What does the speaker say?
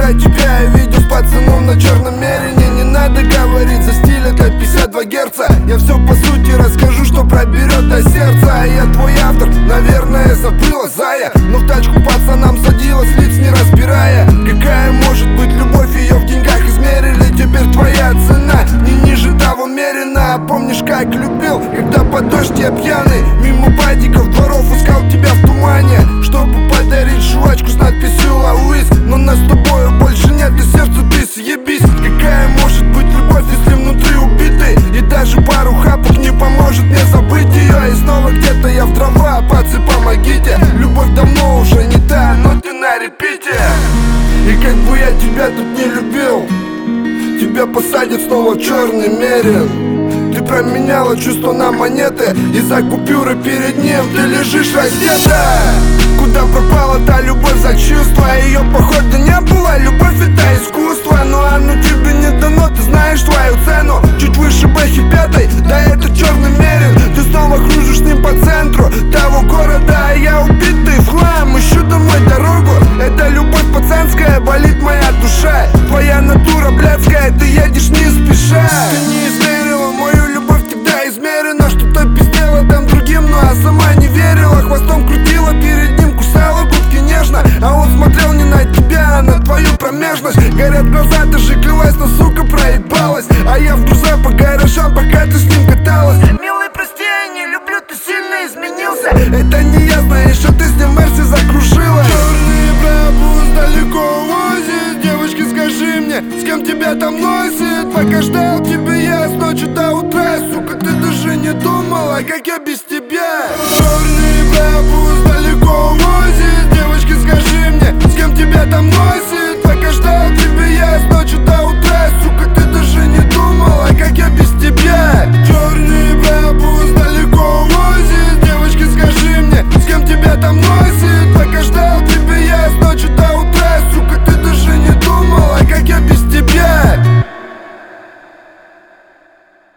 когда тебя я видел с пацаном на черном мерине. Не надо говорить за стиль, это 52 герца. Я все по сути расскажу, что проберет до сердца. А я твой автор, наверное, забыла, зая. Но в тачку пацанам садилась, лиц не разбирая. Какая может быть любовь, ее в деньгах измерили. Теперь твоя цена не ниже того мерена. А помнишь, как любил, когда под дождь я пьяный мимо падиков дворов искал тебя в тумане, чтобы подарить жвачку с надписью «Лауис». Но нас с тобою больше нет, и сердцу ты съебись. Какая может быть любовь, если внутри убитый? И даже пару хапок не поможет мне забыть ее. И снова где-то я в дрова, пацы, помогите. Любовь давно уже не та, но ты на репите. И как бы я тебя тут не любил, тебя посадят снова в черный мерин. Ты променяла чувства на монеты, и за купюры перед ним ты лежишь раздета. Куда пропала та любовь за чувства? Ее походу не было, любовь это искусство. Но оно тебе не дано, ты знаешь свою цену. Чуть выше бэхи пятой, да это черный мерин. Ты снова кружишь с ним по центру того города, а я убитый в хлам, ищу домой дорогу. Это любовь пацанская, болит моя душа. Твоя натура блядская, ты едешь не спеша. Ты не измерила мою любовь, тогда измерена. Что-то пиздела там другим, ну а сама не верила. Хвостом крутила перед ним, кусала губки нежно. А он смотрел не на тебя, а на твою промежность. Горят глаза, ты же клялась, но сука проебалась. А я в друзья по гаражам, пока ты с ним каталась. Милый, прости, я не люблю, ты сильно изменился. Это не я, знаешь, что ты с ним Мерси закружила. Черный пропуск далеко возит. Девочка, скажи мне, с кем тебя там носит? Пока ждал тебя я с ночи до утра. Сука, ты даже не думала, как я без тебя. Черный пропуск далеко возит.